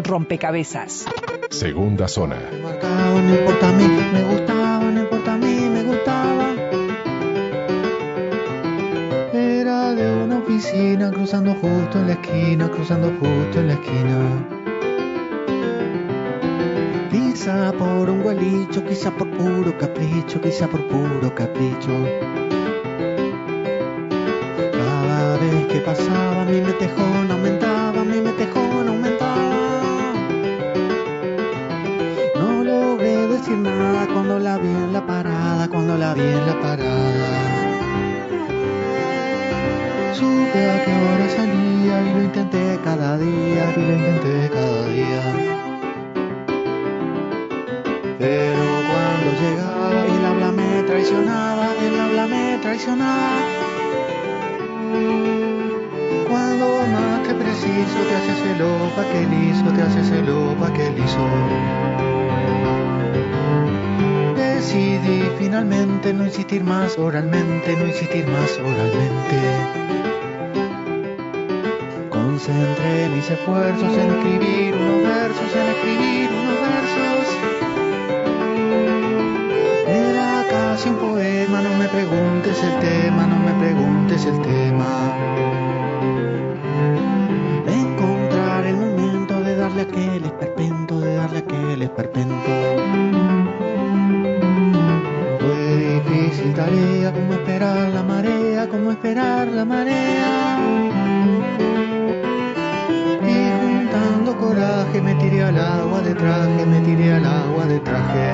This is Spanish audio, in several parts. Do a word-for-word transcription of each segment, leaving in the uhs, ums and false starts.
rompecabezas. Segunda zona. Me marcaba, no importa a mí, me gustaba, no importa a mí, me gustaba. Era de una oficina cruzando justo en la esquina, cruzando justo en la esquina. Quizá por un gualicho, quizá por puro capricho, quizá por puro capricho. Cada vez que pasaba mi metejón aumentaba, mi metejón aumentaba. No logré decir nada cuando la vi en la parada, cuando la vi en la parada. Supe a qué hora salía y lo intenté cada día, y lo intenté cada día. Pero cuando llegaba el habla me traicionaba, el habla me traicionaba. Cuando más que preciso te haces el opa que liso, te haces el opa que liso. Decidí finalmente no insistir más oralmente, no insistir más oralmente. Concentré mis esfuerzos en escribir unos versos, en escribir unos versos. Era casi un poema, no me preguntes el tema, no me preguntes el tema. De encontrar el momento de darle aquel esperpento, de darle aquel esperpento. Fue difícil tarea, como esperar la marea, como esperar la marea. Y juntando coraje me tiré al agua de traje, me tiré al agua de traje.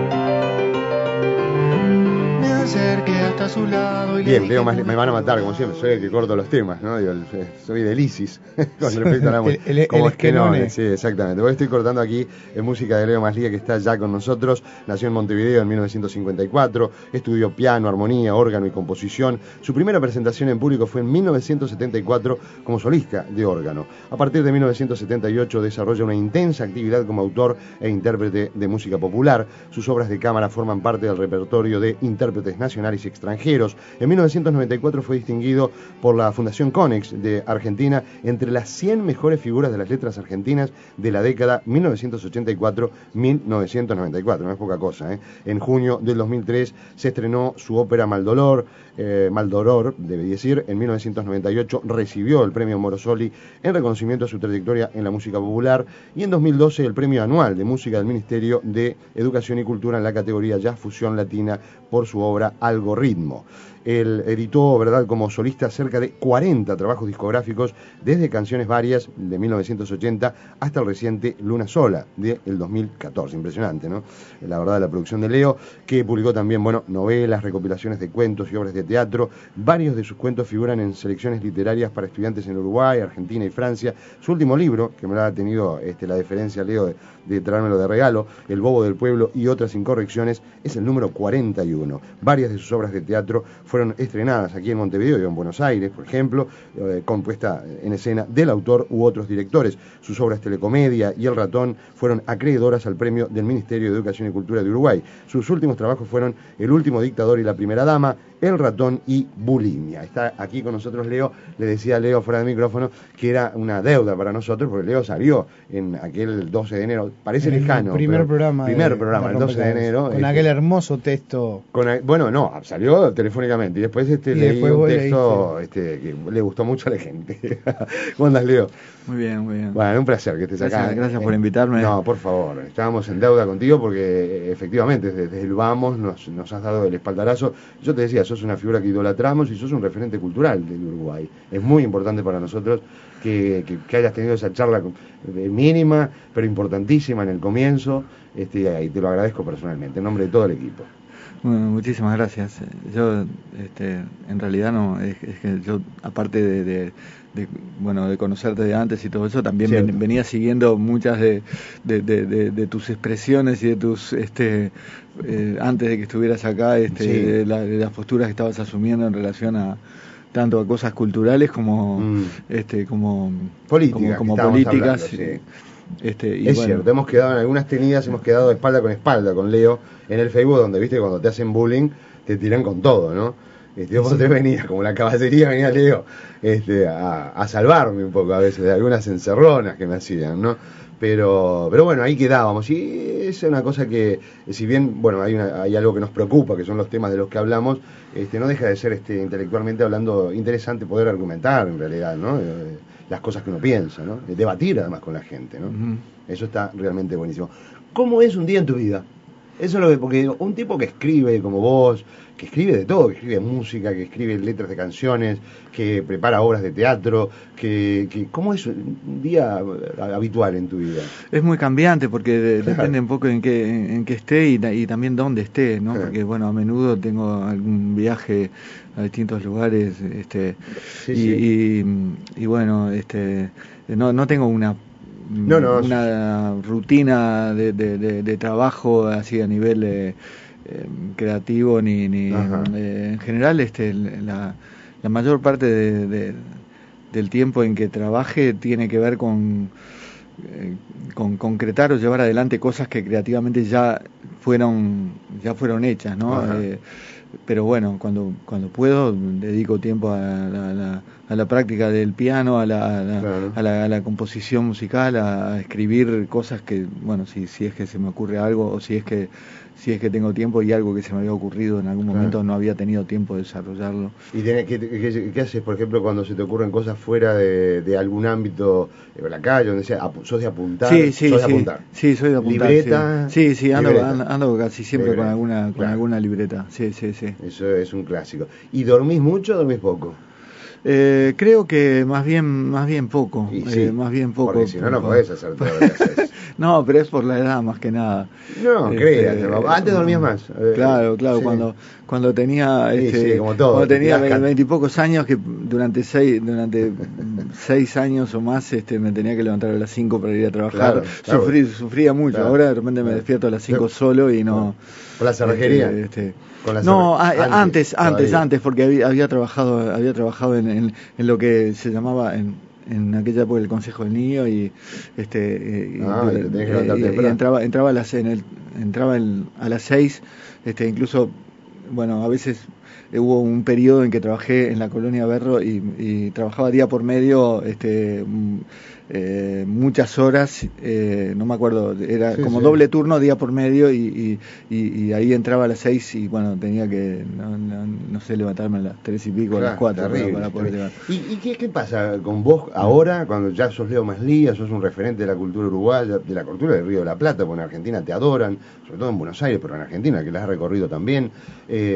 Acerqué hasta su lado y bien, Leo, me van a matar, como siempre, soy el que corto los temas, ¿no? Digo, soy del ISIS, con respecto a la música. El, el, como el es que no, esquenone. sí, exactamente. Hoy estoy cortando aquí en música de Leo Maslía, que está ya con nosotros. Nació en Montevideo en mil novecientos cincuenta y cuatro, estudió piano, armonía, órgano y composición. Su primera presentación en público fue en mil novecientos setenta y cuatro como solista de órgano. A partir de mil novecientos setenta y ocho desarrolla una intensa actividad como autor e intérprete de música popular. Sus obras de cámara forman parte del repertorio de intérpretes nacionales y extranjeros. En mil novecientos noventa y cuatro fue distinguido por la Fundación Conex de Argentina entre las cien mejores figuras de las letras argentinas de la década mil novecientos ochenta y cuatro a mil novecientos noventa y cuatro, no es poca cosa, ¿eh? En junio del dos mil tres se estrenó su ópera Maldolor, eh, Maldoror, debe decir. En mil novecientos noventa y ocho recibió el premio Morosoli en reconocimiento a su trayectoria en la música popular, y en dos mil doce el premio anual de música del Ministerio de Educación y Cultura en la categoría Jazz Fusión Latina por su obra Algoritmo. Él editó, ¿verdad?, como solista cerca de cuarenta trabajos discográficos, desde canciones varias de mil novecientos ochenta hasta el reciente Luna Sola del dos mil catorce. Impresionante, ¿no? La verdad, la producción de Leo, que publicó también, bueno, novelas, recopilaciones de cuentos y obras de teatro. Varios de sus cuentos figuran en selecciones literarias para estudiantes en Uruguay, Argentina y Francia. Su último libro, que me lo ha tenido este, la deferencia, Leo, de, de traérmelo de regalo, El Bobo del Pueblo y otras incorrecciones, es el número cuarenta y uno. Varias de sus obras de teatro fueron estrenadas aquí en Montevideo y en Buenos Aires, por ejemplo, eh, con puesta en escena del autor u otros directores. Sus obras Telecomedia y El Ratón fueron acreedoras al premio del Ministerio de Educación y Cultura de Uruguay. Sus últimos trabajos fueron El Último Dictador y la Primera Dama, El Ratón y Bulimia. Está aquí con nosotros Leo. Le decía a Leo fuera del micrófono que era una deuda para nosotros, porque Leo salió en aquel doce de enero, parece en lejano. El primer programa. Primer de, programa, de el doce de enero. Con este, aquel hermoso texto. Con, bueno, no, salió telefónicamente y después este, Y leí después un vos texto este, que le gustó mucho a la gente. ¿Cómo andas, Leo? Muy bien, muy bien. Bueno, un placer que estés gracias, acá. Gracias por invitarme. No, por favor, estábamos en deuda contigo porque efectivamente desde el vamos nos, nos has dado el espaldarazo. Yo te decía, sos una figura que idolatramos y sos un referente cultural del Uruguay. Es muy importante para nosotros que, que, que hayas tenido esa charla mínima, pero importantísima en el comienzo, este, y te lo agradezco personalmente, en nombre de todo el equipo. Bueno, muchísimas gracias. Yo, este, en realidad no, es, es que yo, aparte de, de, de, bueno, de conocerte de antes y todo eso, también ven, venía siguiendo muchas de, de, de, de, de tus expresiones y de tus, este, eh, antes de que estuvieras acá, este, sí. de, la, de las posturas que estabas asumiendo en relación a tanto a cosas culturales como, mm. este, como políticas, como, como políticas. Hablando, sí. Este, y es bueno. cierto, hemos quedado en algunas tenidas, hemos quedado espalda con espalda con Leo en el Facebook, donde viste cuando te hacen bullying te tiran con todo, ¿no? Este, vos sí. te venías, como la caballería venía Leo este, a, a salvarme un poco a veces de algunas encerronas que me hacían, ¿no? Pero, pero bueno, ahí quedábamos. Y es una cosa que, si bien, bueno, hay, una, hay algo que nos preocupa, que son los temas de los que hablamos, este, no deja de ser este, intelectualmente hablando interesante poder argumentar en realidad, ¿no? Eh, las cosas que uno piensa, ¿no? Debatir además con la gente, ¿no? Uh-huh. Eso está realmente buenísimo. ¿Cómo es un día en tu vida? Eso es lo que, porque un tipo que escribe como vos, que escribe de todo, que escribe música, que escribe letras de canciones, que prepara obras de teatro, que, que ¿cómo es un día habitual en tu vida? Es muy cambiante porque de, depende un poco en qué, en, en qué esté y, y también dónde esté, ¿no? Porque bueno, a menudo tengo algún viaje a distintos lugares, este, sí, y, sí. Y, y bueno, este, no, no tengo una No, no, una sí. rutina de, de, de, de trabajo así a nivel eh, eh, creativo ni, ni eh, en general este la, la mayor parte de, de, del tiempo en que trabaje tiene que ver con, eh, con concretar o llevar adelante cosas que creativamente ya fueron ya fueron hechas, ¿no? Eh, pero bueno, cuando cuando puedo dedico tiempo a la, a la, a la práctica del piano, a la, a la, claro. a la, a la composición musical, a, a escribir cosas que, bueno, si, si es que se me ocurre algo o si es que si es que tengo tiempo y algo que se me había ocurrido en algún momento claro. no había tenido tiempo de desarrollarlo. ¿Y tenés, qué, qué, qué haces, por ejemplo, cuando se te ocurren cosas fuera de, de algún ámbito, de la calle, donde sea, sos de apuntar? Sí, sí, ¿Sos sí, de apuntar? Sí, soy de apuntar. ¿Libreta? Sí, sí, ando, libreta. ando, ando casi siempre libreta. con alguna con claro. alguna libreta. Sí, sí, sí. Eso es un clásico. ¿Y dormís mucho o dormís poco? Eh, creo que más bien más bien poco, y sí, eh, más bien poco. Porque si no, no podés hacer todo lo que haces. No, pero es por la edad más que nada. No, este, creas, antes dormías más. Claro, claro, sí. cuando cuando tenía este, sí, sí, como todo, cuando tenía veintipocos años, que durante seis durante seis años o más este me tenía que levantar a las cinco para ir a trabajar. Claro, claro, Sufrí, sufría mucho. Claro, Ahora de repente claro. me despierto a las cinco solo y no. ¿Con la cerrajería? Este, este, ¿Con la no, antes, antes, antes, antes, porque había, había trabajado, había trabajado en, en, en lo que se llamaba en, en aquella época el Consejo del Niño y este y, ah, y, y, y entraba, entraba a las en el, entraba el, a las seis, este, incluso, bueno, a veces hubo un periodo en que trabajé en la colonia Berro y, y trabajaba día por medio, este, eh, muchas horas, eh, no me acuerdo, era sí, como sí. doble turno día por medio y, y, y, y ahí entraba a las seis y bueno, tenía que, no, no, no sé, levantarme a las tres y pico, claro, a las cuatro terrible, para, para poder llegar. ¿Y, y qué, qué pasa con vos ahora, cuando ya sos Leo Maslía, sos un referente de la cultura uruguaya, de la cultura del Río de la Plata, porque en Argentina te adoran, sobre todo en Buenos Aires, pero en Argentina, que la has recorrido también, eh,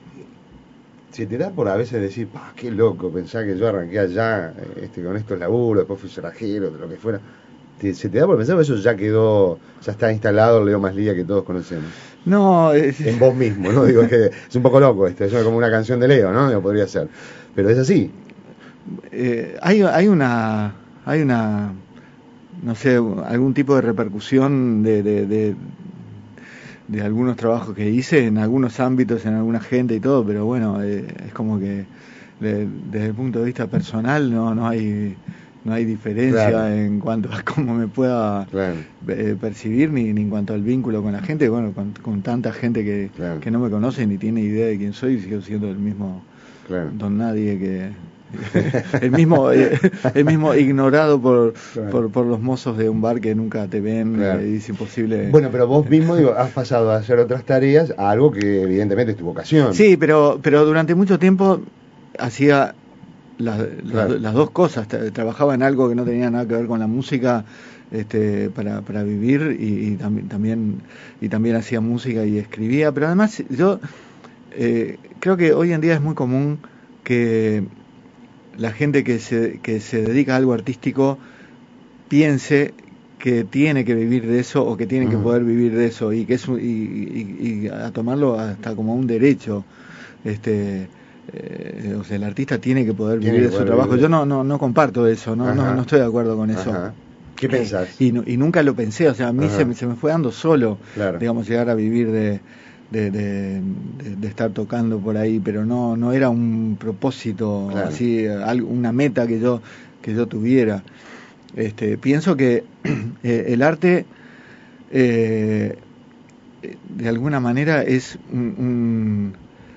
se te da por a veces decir, ¡pah, qué loco! Pensar que yo arranqué allá este, con estos laburos, después fui cerrajero, de lo que fuera. Te, ¿Se te da por pensar que eso ya quedó, ya está instalado el Leo Maslía que todos conocemos? No, es... En vos mismo, ¿no? Digo, es que es un poco loco esto, es como una canción de Leo, ¿no? Digo, podría ser. Pero es así. Eh, hay, hay una, hay una, no sé, algún tipo de repercusión de... de, de de algunos trabajos que hice en algunos ámbitos, en alguna gente y todo, pero bueno, eh, es como que de, desde el punto de vista personal no no hay no hay diferencia claro. en cuanto a cómo me pueda claro. eh, percibir ni, ni en cuanto al vínculo con la gente, bueno, con, con tanta gente que, claro. que no me conoce ni tiene idea de quién soy, sigo siendo el mismo claro. don nadie que el mismo el mismo ignorado por, claro. por por los mozos de un bar que nunca te ven claro. y es imposible. Bueno, pero vos mismo digo, has pasado a hacer otras tareas a algo que evidentemente es tu vocación. Sí, pero pero durante mucho tiempo hacía la, claro. la, las dos cosas. Trabajaba en algo que no tenía nada que ver con la música, este, para para vivir y, y también también y también hacía música y escribía, pero además yo eh, creo que hoy en día es muy común que la gente que se, que se dedica a algo artístico piense que tiene que vivir de eso o que tiene uh-huh. que poder vivir de eso y que es un, y, y, y a tomarlo hasta como un derecho, este eh, o sea, el artista tiene que poder tiene vivir que de su trabajo. Vivir. Yo no no no comparto eso, no no, no estoy de acuerdo con eso. Ajá. ¿Qué pensás? Y, y nunca lo pensé, o sea, a mí se me, se me fue dando solo, claro. digamos, llegar a vivir de De, de, de, de estar tocando por ahí, pero no no era un propósito claro. así, algo, una meta que yo que yo tuviera. Este, pienso que eh, el arte eh, de alguna manera es un, un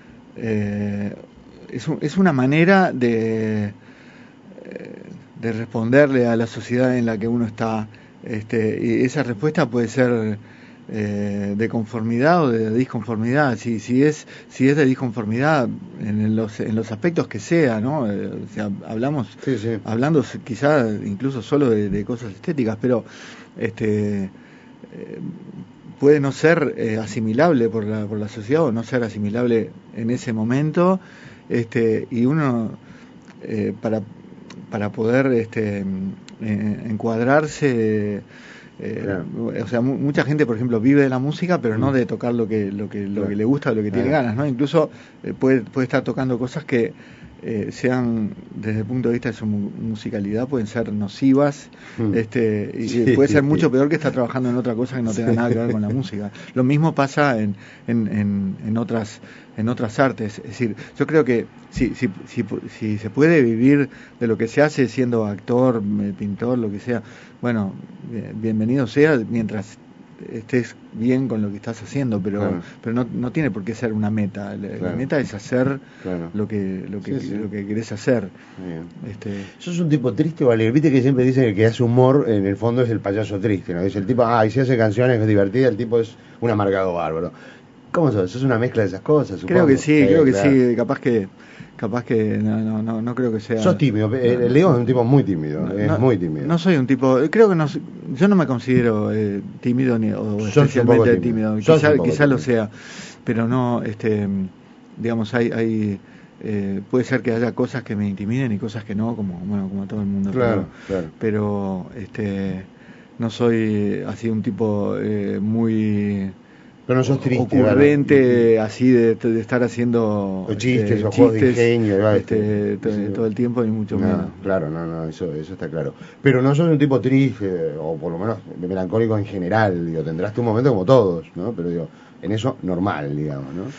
eh, es, un, es una manera de de responderle a la sociedad en la que uno está este, y esa respuesta puede ser eh, de conformidad o de disconformidad. Si, si es, si es de disconformidad en los, en los aspectos que sea, ¿no? Eh, o sea, hablamos, sí, sí. hablando quizá incluso solo de, de cosas estéticas, pero este eh, puede no ser eh, asimilable por la, por la sociedad o no ser asimilable en ese momento, este, y uno eh, para para poder este eh, encuadrarse eh, claro. O sea, mu- mucha gente, por ejemplo, vive de la música, pero no de tocar lo que lo que lo claro. que le gusta, lo que claro. tiene ganas, ¿no? Incluso eh, puede puede estar tocando cosas que eh, sean, desde el punto de vista de su mu- musicalidad, pueden ser nocivas, mm. este y sí, puede ser sí, mucho sí. peor que estar trabajando en otra cosa que no tenga sí. nada que ver con la música. Lo mismo pasa en en, en, en otras en otras artes. Es decir, yo creo que si, si, si, si se puede vivir de lo que se hace siendo actor, pintor, lo que sea, bueno, bienvenido sea mientras estés bien con lo que estás haciendo, pero claro. pero no, no tiene por qué ser una meta. La, claro. la meta es hacer claro. lo que lo que, sí, sí. lo que querés hacer. Este... ¿Sos un tipo triste o alegre? Viste que siempre dicen que el que hace humor en el fondo es el payaso triste, ¿no? Dice el tipo, ah, y si hace canciones es divertida, el tipo es un amargado bárbaro. ¿Cómo sos? ¿Sos una mezcla de esas cosas? Supongo? Creo que sí, sí creo que claro. sí, capaz que capaz que no no no, no creo que sea. Sos tímido, el Leo es un tipo muy tímido, no, es no, muy tímido. No soy un tipo, creo que no, yo no me considero eh, tímido ni o sos especialmente tímido, tímido. Quizá, quizá lo sea, pero no, este, digamos, hay hay eh, puede ser que haya cosas que me intimiden y cosas que no, como bueno, como todo el mundo. Claro, pero, claro. Pero este no soy así un tipo eh, muy pero no sos triste, ocurrente, ¿verdad? Así de, de estar haciendo o chistes este, o juegos de ingenio, ¿verdad? Este, este, todo, todo el tiempo y mucho no, menos. Claro, no, no, eso, eso está claro. Pero no sos un tipo triste, o por lo menos melancólico en general, digo, tendrás tu momento como todos, ¿no? Pero digo, en eso normal, digamos, ¿no?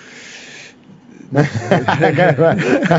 la, cara,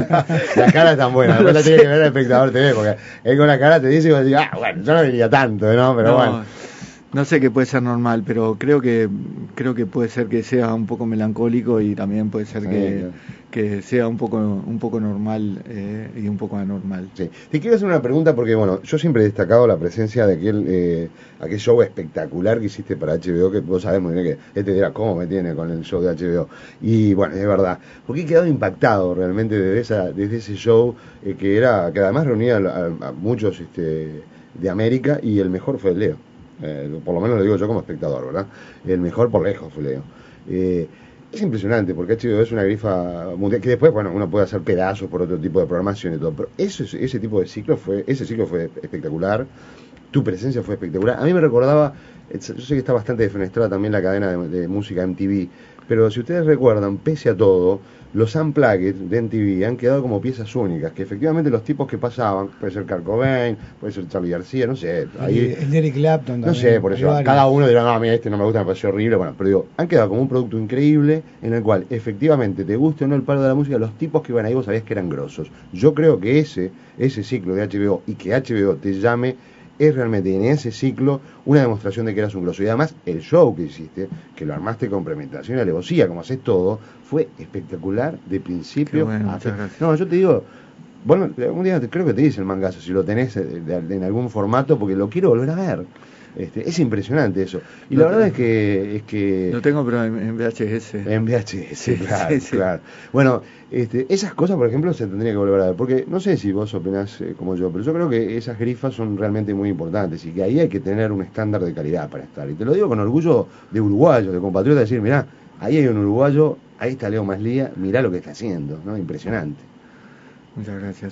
la cara es tan buena, después la tiene que ver el espectador T V, porque él con la cara te dice y vos decís, ah, bueno, yo no diría tanto, ¿no? Pero no. bueno. No sé qué puede ser normal, pero creo que creo que puede ser que sea un poco melancólico y también puede ser sí, que, claro. que sea un poco un poco normal eh, y un poco anormal. Sí. Te quiero hacer una pregunta porque, bueno, yo siempre he destacado la presencia de aquel eh, aquel show espectacular que hiciste para H B O, que vos sabés muy bien que este dirá, ¿cómo me tiene con el show de H B O? Y bueno, es verdad, porque he quedado impactado realmente desde, esa, desde ese show eh, que era que además reunía a, a muchos este, de América y el mejor fue el Leo. Eh, por lo menos lo digo yo como espectador, ¿verdad? El mejor por lejos fue Leo. Eh, es impresionante porque H B O es una grifa mundial que después, bueno, uno puede hacer pedazos por otro tipo de programación y todo, pero eso, ese tipo de ciclo fue, ese ciclo fue espectacular. Tu presencia fue espectacular. A mí me recordaba, yo sé que está bastante defenestrada también la cadena de, de música M T V, pero si ustedes recuerdan, pese a todo, los Unplugged de M T V han quedado como piezas únicas, que efectivamente los tipos que pasaban, puede ser Kurt Cobain, puede ser Charly García, no sé, ahí, el Eric Clapton también, no sé, por eso, cada uno dirá, no, a mí este no me gusta, me pareció horrible, bueno, pero digo, han quedado como un producto increíble, en el cual, efectivamente, te guste o no el palo de la música, los tipos que iban ahí vos sabías que eran grosos. Yo creo que ese, ese ciclo de H B O, y que H B O te llame, es realmente en ese ciclo una demostración de que eras un grosso. Y además el show que hiciste, que lo armaste con premeditación y alevosía, como haces todo, fue espectacular de principio bueno, a fin. No, yo te digo, bueno, algún día creo que te dice el mangazo, si lo tenés de, de, de, en algún formato, porque lo quiero volver a ver. Este, es impresionante eso. Y lo la verdad tengo. es que es que lo tengo pero en, en V H S. En V H S, sí, claro, sí, sí. claro. Bueno, este, esas cosas, por ejemplo, se tendría que volver a ver, porque no sé si vos opinás eh, como yo, pero yo creo que esas grifas son realmente muy importantes y que ahí hay que tener un estándar de calidad para estar. Y te lo digo con orgullo de uruguayo, de compatriota, decir, mirá, ahí hay un uruguayo, ahí está Leo Maslía, mirá lo que está haciendo, ¿no? Impresionante. Muchas gracias.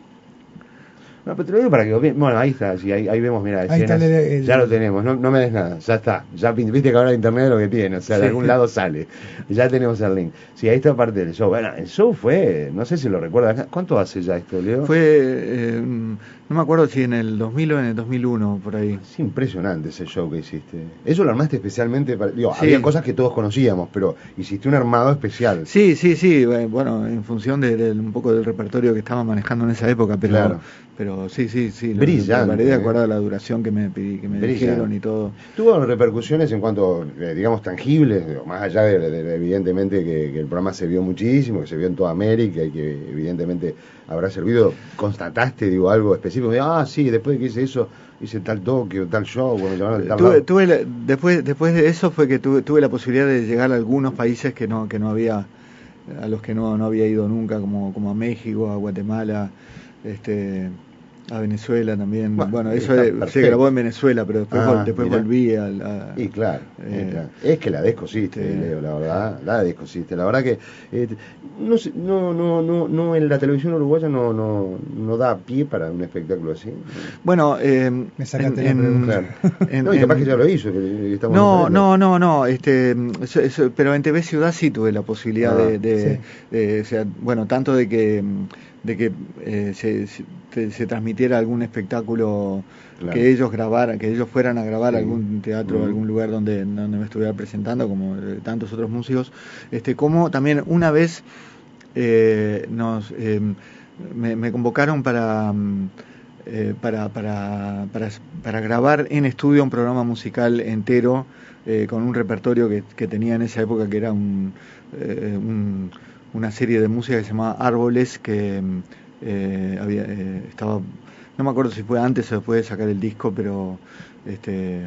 No, pero te lo digo para que lo vean. Bueno, ahí está, sí, ahí, ahí vemos, mira, escenas, el, el, ya lo tenemos, no, no me des nada, ya está, ya viste que ahora internet es lo que tiene, o sea, sí. De algún lado sale, ya tenemos el link. Sí, ahí está parte del show. Bueno, el show fue, no sé si lo recuerdas, ¿cuánto hace ya esto, Leo? Fue, eh, no me acuerdo si en el dos mil o en el dos mil uno, por ahí. Es impresionante ese show que hiciste. Eso lo armaste especialmente, para, digo, sí. Había cosas que todos conocíamos, pero hiciste un armado especial. Sí, sí, sí, bueno, en función de, de un poco del repertorio que estaba manejando en esa época, pero... Claro. Pero sí, sí, sí. Brillante. Me de acuerdo a la duración que me, que me dijeron y todo. ¿Tuvo repercusiones en cuanto, eh, digamos, tangibles? Más allá de, de, de evidentemente, que, que el programa se vio muchísimo, que se vio en toda América y que, evidentemente, habrá servido. ¿Constataste, digo, algo específico? Ah, sí, después de que hice eso, hice tal toque o tal show, cuando me llamaron de tal tuve, lado. tuve la, después después de eso fue que tuve, tuve la posibilidad de llegar a algunos países que no que no había, a los que no, no había ido nunca, como, como a México, a Guatemala, este a Venezuela también. Bueno, bueno eso de, se grabó en Venezuela, pero después, ah, vol, después volví a, a... Y claro, eh, claro, es que la descosiste, este, Leo, la verdad, la descosiste. La verdad que eh, no, no, no, no, no, en la televisión uruguaya no, no, no da pie para un espectáculo así. Bueno, eh, me sacaste en, la pregunta. En, no, y capaz en, que ya lo hizo. Que, que estamos no, no, no, no, este, eso, eso, pero en T V Ciudad sí tuve la posibilidad ah, de, de, sí. de, o sea, bueno, tanto de que de que eh, se, se, se transmitiera algún espectáculo, claro, que ellos grabaran, que ellos fueran a grabar, sí, algún teatro, mm, algún lugar donde, donde me estuviera presentando, como eh, tantos otros músicos, este, como también una vez eh, nos eh, me, me convocaron para eh, para, para para para grabar en estudio un programa musical entero eh, con un repertorio que, que tenía en esa época, que era un, eh, un una serie de música que se llamaba Árboles, que eh, había eh, estaba, no me acuerdo si fue antes o después de sacar el disco, pero este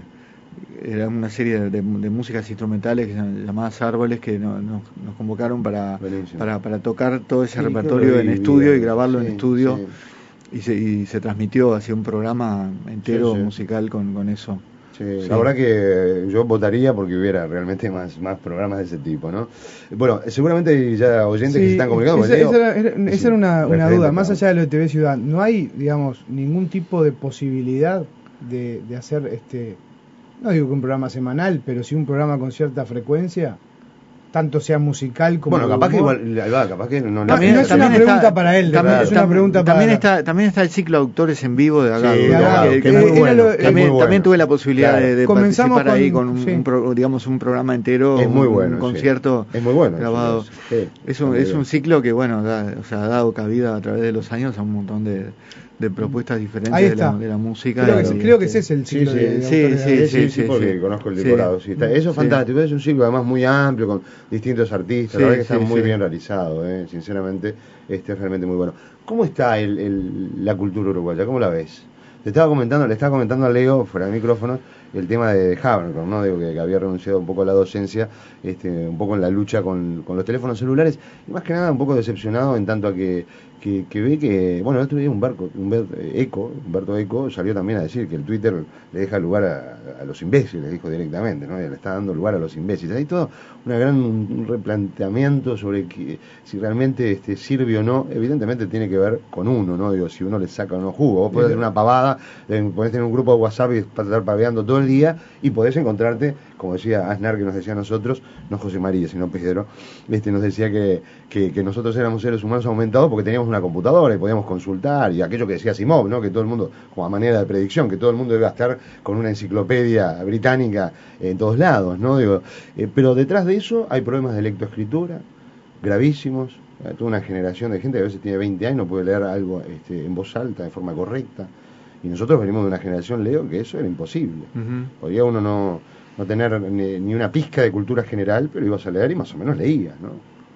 era una serie de, de, de músicas instrumentales que se llamadas Árboles, que no, no, nos convocaron para, para para tocar todo ese, sí, repertorio en estudio, bien, y grabarlo, sí, en estudio, sí, y se y se transmitió hacia un programa entero, sí, sí, musical con, con eso. Sí, sí. La verdad que yo votaría porque hubiera realmente más, más programas de ese tipo, ¿no? Bueno, seguramente hay ya oyentes, sí, que se están comunicando. Esa, esa era, era, esa era una, una duda, más allá de lo de T V Ciudad, ¿no hay, digamos, ningún tipo de posibilidad de, de hacer, este, no digo que un programa semanal, pero sí un programa con cierta frecuencia? Tanto sea musical como... Bueno, capaz que igual, capaz que no... También, no es también una está, pregunta para él, también, es una pregunta también para... Está, también está el ciclo de autores en vivo de Agado. Sí, de Agado, que, que, que, muy bueno, lo, también, bueno. También tuve la posibilidad, claro, de, de participar con, ahí con un, sí, un pro, digamos, un programa entero, es muy un, bueno, un concierto, sí, es muy bueno, grabado. Sí, es, un, es un ciclo que, bueno, da, o sea, ha dado cabida a través de los años a un montón de... de propuestas diferentes de la, de la música. Creo, que, y, creo que ese es el ciclo, sí, de, de sí, sí, sí, sí, sí, porque sí, conozco el decorado. Sí. Sí, está, eso es fantástico, es un ciclo además muy amplio, con distintos artistas, sí, la verdad que está sí, muy sí. bien realizado, eh, sinceramente, este es realmente muy bueno. ¿Cómo está el, el, la cultura uruguaya? ¿Cómo la ves? Te estaba comentando, le estaba comentando a Leo, fuera de micrófono, el tema de Habercorn, ¿no? Digo que, que había renunciado un poco a la docencia, este, un poco en la lucha con, con los teléfonos celulares, y más que nada un poco decepcionado en tanto a que, que, que ve que, bueno, el otro día Humberto, Humberto Eco, Humberto Eco salió también a decir que el Twitter le deja lugar a, a los imbéciles, dijo directamente, ¿no? Y le está dando lugar a los imbéciles. Hay todo una gran un replanteamiento sobre que, si realmente este, sirve o no, evidentemente tiene que ver con uno, ¿no? Digo, si uno le saca o no jugo. Vos podés hacer una pavada, podés tener un grupo de WhatsApp y estar paveando todo el día y podés encontrarte, como decía Aznar, que nos decía a nosotros, no José María, sino Pedro, este, nos decía que, que, que nosotros éramos seres humanos aumentados porque teníamos una computadora y podíamos consultar, y aquello que decía Asimov, ¿no? Que todo el mundo, como a manera de predicción, que todo el mundo debe estar con una enciclopedia británica en todos lados, ¿no? Digo, eh, pero detrás de eso hay problemas de lectoescritura gravísimos, eh, toda una generación de gente que a veces tiene veinte años, no puede leer algo este, en voz alta, de forma correcta, y nosotros venimos de una generación, Leo, que eso era imposible. Uh-huh. Podía uno no, no tener ni, ni una pizca de cultura general, pero ibas a leer y más o menos leías, ¿no?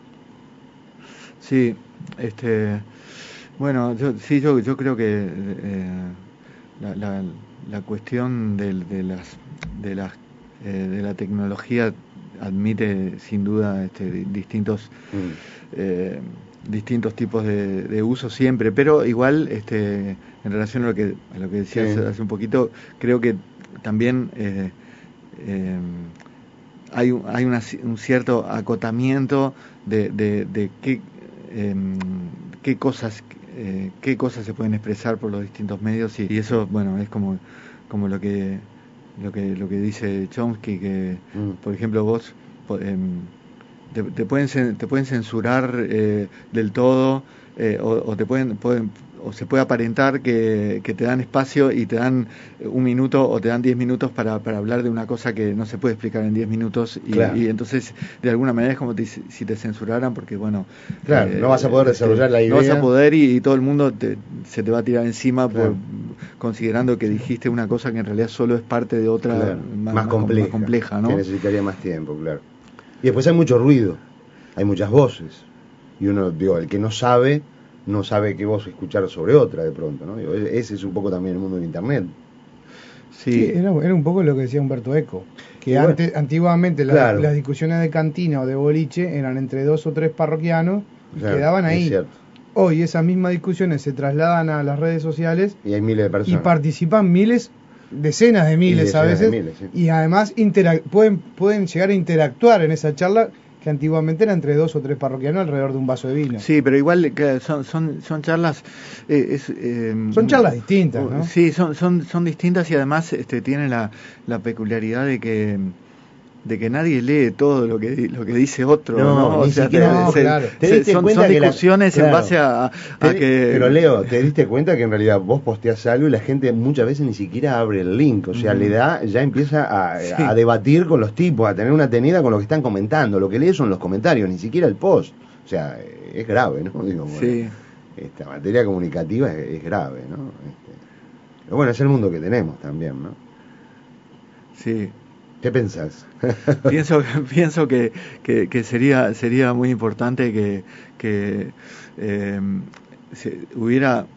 Sí, este... Bueno, yo, sí, yo, yo creo que eh, la, la, la cuestión de, de las de las eh, de la tecnología admite sin duda este, distintos mm. eh, distintos tipos de, de uso siempre, pero igual este en relación a lo que a lo que decías sí. hace un poquito, creo que también eh, eh, hay un, hay una, un cierto acotamiento de, de, de qué eh, qué cosas Eh, qué cosas se pueden expresar por los distintos medios y, y eso, bueno, es como como lo que lo que lo que dice Chomsky, que mm. por ejemplo vos eh, te, te pueden te pueden censurar eh, del todo eh, o, o te pueden, pueden o se puede aparentar que, que te dan espacio y te dan un minuto o te dan diez minutos para, para hablar de una cosa que no se puede explicar en diez minutos y, claro. y entonces de alguna manera es como te, si te censuraran porque bueno claro eh, no vas a poder desarrollar eh, la idea, no vas a poder y, y todo el mundo te, se te va a tirar encima claro. por, considerando que dijiste una cosa que en realidad solo es parte de otra claro. más, más, compleja, más compleja, ¿no? Que necesitaría más tiempo, claro. Y después hay mucho ruido, hay muchas voces y uno, digo, el que no sabe no sabe qué voz escuchar sobre otra de pronto, ¿no? Digo, ese es un poco también el mundo del internet. Sí, sí era, era un poco lo que decía Humberto Eco, que bueno, antes, antiguamente claro. la, las discusiones de cantina o de boliche eran entre dos o tres parroquianos y claro, quedaban ahí. Hoy esas mismas discusiones se trasladan a las redes sociales y hay miles de personas. Y participan miles, decenas de miles decenas a veces, de miles, sí. Y además pueden, pueden llegar a interactuar en esa charla que antiguamente era entre dos o tres parroquianos alrededor de un vaso de vino. Sí, pero igual son son son charlas eh, es, eh, son charlas distintas, ¿no? Sí, son son son distintas y además este tienen la la peculiaridad de que de que nadie lee todo lo que lo que dice otro, no, ¿no? O sea, te, no, se, claro. te diste son, cuenta son que discusiones la, en claro, base a, a te, que... Pero Leo, te diste cuenta que en realidad vos posteás algo y la gente muchas veces ni siquiera abre el link, o sea, uh-huh. le da, ya empieza a, sí. a debatir con los tipos, a tener una tenida con lo que están comentando, lo que lee son los comentarios, ni siquiera el post, o sea, es grave, ¿no? Digo, bueno, sí. Esta materia comunicativa es, es grave, ¿no? Este, pero bueno, es el mundo que tenemos también, ¿no? Sí. ¿Qué pensás? pienso pienso que, que, que sería sería muy importante que, que eh, se, hubiera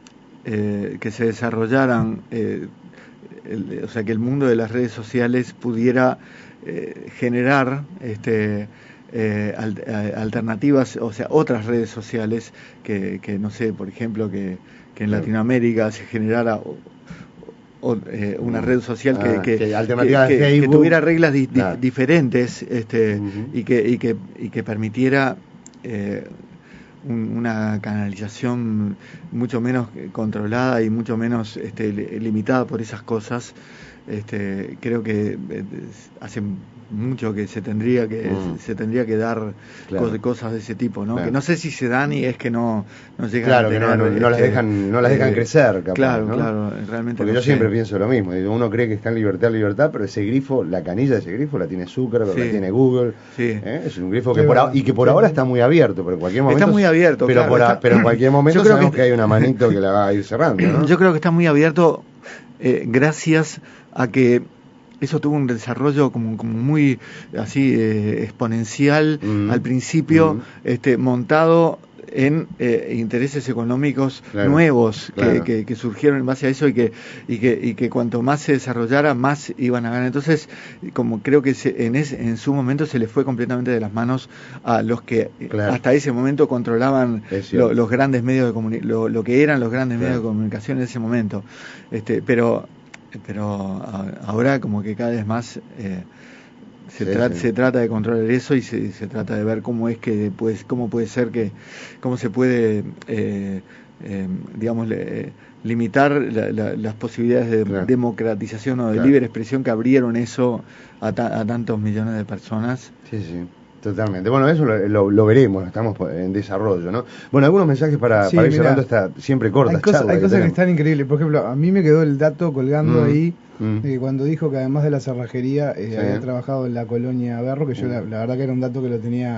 eh, que se desarrollaran eh, el, o sea que el mundo de las redes sociales pudiera eh, generar este eh, al, alternativas, o sea, otras redes sociales que, que no sé, por ejemplo, que, que en Latinoamérica se generara O, eh, una red social que, ah, que, que, alternativa que, que, que tuviera reglas di, claro. di, diferentes este, uh-huh. y, que, y, que, y que permitiera eh, un, una canalización mucho menos controlada y mucho menos este, limitada por esas cosas. Este, creo que eh, hace mucho que se tendría que mm. se tendría que dar claro. cosas, cosas de ese tipo, ¿no? Claro. Que no sé si se dan y es que no no llegan claro, a tener, que no, no, este, no las dejan no las dejan eh, crecer, capaz, claro, ¿no? claro, realmente. Porque no yo sé. siempre pienso lo mismo, digo, uno cree que está en libertad, libertad, pero ese grifo, la canilla de ese grifo la tiene Zuckerberg, sí. la tiene Google, sí. ¿eh? Es un grifo que por a, y que por sí. ahora está muy abierto, pero en cualquier momento está muy abierto, pero claro, por a, está, pero en cualquier momento creo sabemos que, que hay una manito que la va a ir cerrando, ¿no? Yo creo que está muy abierto eh, gracias a que eso tuvo un desarrollo como, como muy así eh, exponencial mm. al principio, mm. este montado en eh, intereses económicos claro, nuevos claro. Que, que, que surgieron en base a eso y que y que y que cuanto más se desarrollara más iban a ganar. Entonces, como creo que se, en ese, en su momento se les fue completamente de las manos a los que claro. hasta ese momento controlaban lo, los grandes medios de comunicación, lo, lo que eran los grandes claro. medios de comunicación en ese momento. Este, pero pero ahora como que cada vez más eh, se, sí, tra- sí. se trata de controlar eso y se, se trata de ver cómo es que pues cómo puede ser que cómo se puede eh, eh, digamos eh, limitar la, la, las posibilidades de claro. democratización o de claro. libre expresión que abrieron eso a, ta- a tantos millones de personas. Sí, sí. Totalmente. Bueno, eso lo, lo, lo veremos, estamos en desarrollo, ¿no? Bueno, algunos mensajes para, sí, para ir mirá, cerrando esta siempre corta hay cosas, charla. Hay que cosas que están increíbles. Por ejemplo, a mí me quedó el dato colgando mm, ahí mm. Eh, cuando dijo que además de la cerrajería eh, sí. había trabajado en la colonia Berro, que yo mm. la, la verdad que era un dato que lo tenía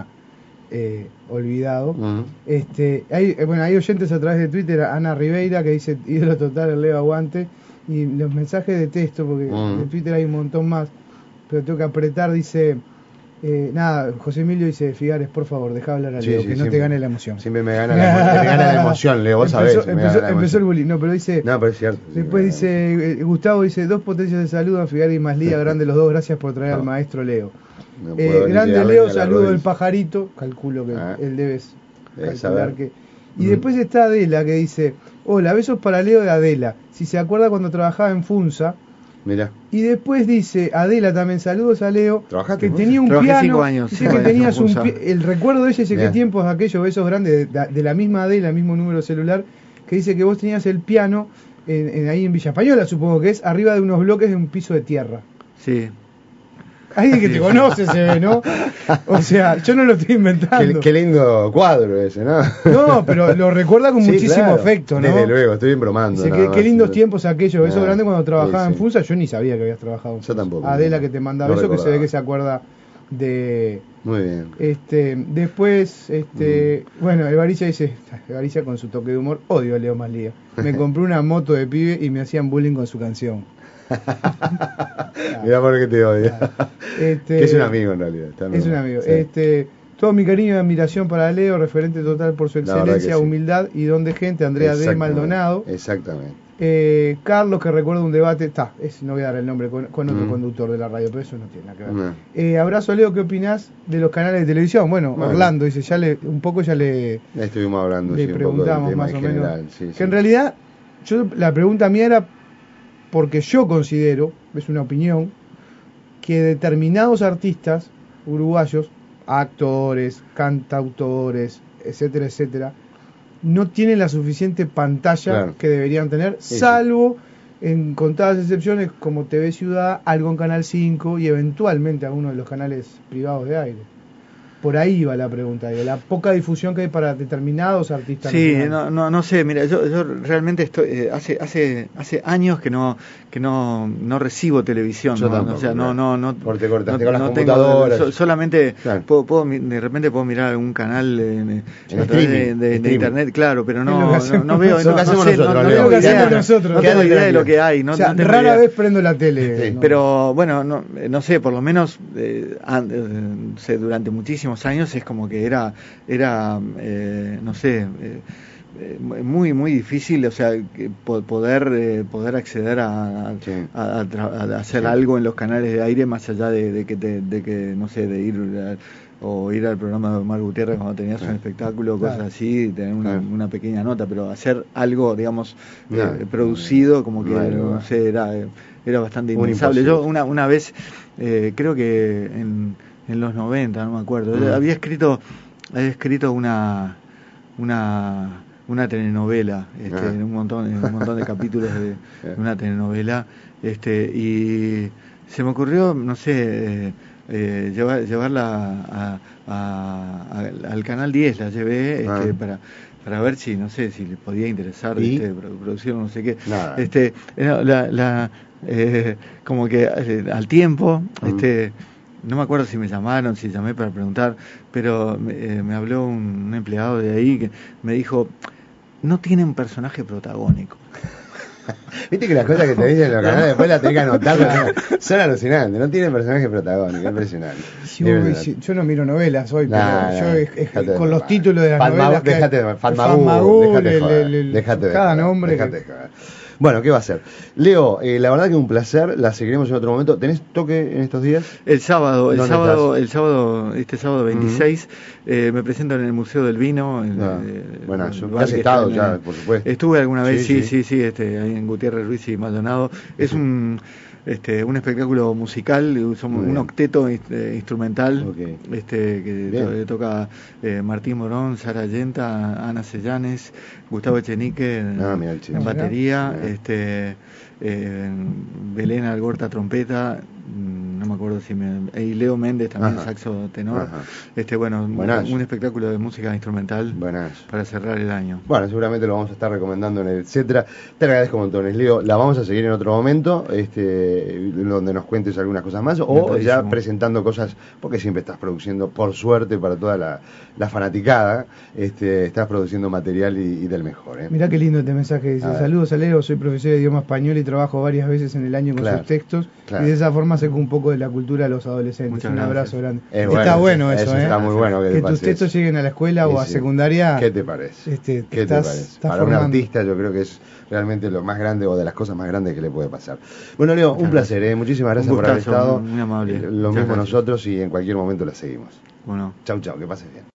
eh, olvidado. Mm. Este, hay, eh, bueno, hay oyentes a través de Twitter, Ana Ribeira, que dice ídolo total, el Leo aguante, y los mensajes de texto, porque mm. en Twitter hay un montón más, pero tengo que apretar, dice... Eh, nada, José Emilio dice, Figares, por favor, deja hablar a Leo, sí, sí, que no siempre, te gane la emoción. Siempre me gana la, me gana la emoción, Leo, vos empezó, sabés. Empezó, empezó el bullying, no, pero dice... No, pero es cierto. Después sí, dice, eh, Gustavo dice, dos potencias de saludo a Figares y Maslía, grande los dos, gracias por traer no. al maestro Leo. No eh, grande Leo, saludo del pajarito, calculo que ah, él debes calcular que... Y mm. después está Adela, que dice, hola, besos para Leo de Adela, si se acuerda cuando trabajaba en Funza. Mirá. Y después dice Adela también, saludos a Leo, que vos? tenía un Trabajé piano, cinco años, dice cinco que años tenías un pi- el recuerdo de ella, dice qué tiempos aquellos besos grandes de, de la misma Adela, el mismo número celular, que dice que vos tenías el piano en, en, ahí en Villa Española, supongo que es, arriba de unos bloques de un piso de tierra. Sí. Alguien que te conoce se ve, ¿no? O sea, yo no lo estoy inventando. Qué, qué lindo cuadro ese, ¿no? No, pero lo recuerda con sí, muchísimo claro. afecto, ¿no? Desde luego, estoy bromando. Dice, qué, qué lindos tiempos aquellos, besos grandes cuando trabajaba sí, sí. en Funza, yo ni sabía que habías trabajado en Funza. Yo tampoco. Adela que te mandaba no eso, recordaba. Que se ve que se acuerda de... Muy bien. Este, después, este, mm. bueno, Evaricia dice, Evaricia con su toque de humor, odio a Leo Maslía. Me compré una moto de pibe y me hacían bullying con su canción. Mirá por qué te odio. Este, que es un amigo en realidad. Es un amigo. Sí. Este, todo mi cariño y admiración para Leo, referente total por su excelencia, humildad sí. y don de gente, Andrea D. Maldonado. Exactamente. Eh, Carlos, que recuerda un debate, está, no voy a dar el nombre, con, con otro Mm. conductor de la radio, pero eso no tiene nada que ver. No. Eh, abrazo, Leo, ¿qué opinás de los canales de televisión? Bueno, Bueno. Orlando dice, ya le, un poco ya le, Estuvimos hablando le sí, un poco del preguntamos tema más en o general. menos. Sí, que sí. en realidad, yo la pregunta mía era porque yo considero, es una opinión, que determinados artistas uruguayos, actores, cantautores, etcétera, etcétera, no tienen la suficiente pantalla Claro. que deberían tener, Sí, salvo en contadas excepciones como T V Ciudad, algo en Canal cinco y eventualmente alguno de los canales privados de aire. Por ahí va la pregunta, de la poca difusión que hay para determinados artistas. Sí, nacionales. no, no, no sé, mira, yo, yo realmente estoy, eh, hace, hace, hace años que no, que no, no recibo televisión, Yo ¿no? tampoco, o sea, no, no, no, Porque te cortaste no, con las no tengo- computadoras. so- solamente Claro. puedo, puedo, mi- de repente puedo mirar algún canal en, En a través de, streaming, de- de streaming. internet, claro, pero Es lo no, que no, hacemos no veo, nosotros. no, Lo que no hacemos sé, nosotros, no, no Leo. tengo Lo que idea, hacemos nosotros. no tengo Quédate idea de tranquilo. lo que hay, no, o sea, no tengo rara idea. vez prendo la tele. Sí. no. Pero bueno, no, no sé, por lo menos eh, an- eh, sé, durante muchísimos años es como que era, era eh, no sé, eh, eh, muy muy difícil, o sea, que po- poder eh, poder acceder a, a, Sí. a- a tra- a hacer Sí. algo en los canales de aire más allá de, de que te, de que no sé, de ir a- o ir al programa de Omar Gutiérrez cuando tenías Claro. un espectáculo, Claro. cosas así, tener una, Claro. una pequeña nota, pero hacer algo, digamos, No, eh, producido, como que, no hay no lugar. sé, era, era bastante Un impensable. Yo imposible. una, una vez, eh, creo que en, en los noventa, no me acuerdo, Mm. había escrito había escrito una una una telenovela, este, Ah. en un montón en un montón de capítulos de, de una telenovela, este y se me ocurrió, no sé, eh, eh, llevar, llevarla a, a- a- al canal diez, la llevé este, Ah. para para ver si, no sé, si le podía interesar, ¿Y? este, produ- producir o no sé qué. Nada. Este, era la, la, eh, como que eh, al tiempo, Mm. este, no me acuerdo si me llamaron, si llamé para preguntar, pero me, eh, me habló un, un empleado de ahí que me dijo, no tiene un personaje protagónico. Viste que las cosas que te dicen en los canales después las tenés que anotar, son, son alucinantes, no tienen personaje protagónico, impresionante. Sí, Impresionante. sí, yo no miro novelas hoy, Nah, pero nah, yo es- es- dejate de con los joder. títulos de las Fatma- novelas que hay- dejate de Fatmagul, Fatmagul, dejate de el- joder, el- el- dejate de cada joder, nombre dejate que- de joder. Bueno, ¿qué va a ser? Leo, eh, la verdad que un placer, la seguiremos en otro momento. ¿Tenés toque en estos días? El sábado, el ¿Dónde sábado, estás? el sábado, este sábado veintiséis, eh, me presento en el Museo del Vino. En, Ah, eh, bueno, el yo- lugar has que estado está en ya, el- por supuesto. Estuve alguna vez, Sí, sí, sí. sí, sí, este, ahí en Gutiérrez Ruiz y Maldonado. Es un, este, un espectáculo musical, somos Muy un bien. octeto eh, instrumental, Ok. este, que Bien. to- que toca eh, Martín Morón, Sara Yenta, Ana Sellanes, Gustavo Echenique en, Ah, mira el chico. en batería, Mira. este, eh, Belén Algorta trompeta, mm, no me acuerdo si me, y Leo Méndez también Ajá. saxo tenor. Ajá. Este, bueno, un, Buenazo. un espectáculo de música instrumental Buenas. para cerrar el año. Bueno, seguramente lo vamos a estar recomendando en el etcétera. Te agradezco montones, Leo. La vamos a seguir en otro momento, este, donde nos cuentes algunas cosas más, o Encantadísimo. ya presentando cosas, porque siempre estás produciendo, por suerte, para toda la, la fanaticada, este, estás produciendo material y, y del mejor. ¿eh? Mirá qué lindo este mensaje, dice, A ver. saludos a Leo, soy profesor de idioma español y trabajo varias veces en el año con Claro, sus textos, claro. y de esa forma acerco un poco de la cultura a los adolescentes. Muchas Un gracias. abrazo grande. Es Está bueno eso, eso ¿eh? está muy bueno que te que tus pase textos eso. lleguen a la escuela Sí, o a sí. secundaria. ¿Qué te parece? Este, ¿Qué estás- te parece? estás Para un formando. artista yo creo que es realmente lo más grande o de las cosas más grandes que le puede pasar. Bueno, Leo, un placer, ¿eh? Muchísimas gracias Un por haber gustazo, estado. muy amable. Eh, Lo Muchas mismo gracias. nosotros y en cualquier momento la seguimos. Bueno. Chau, chau, que pases bien.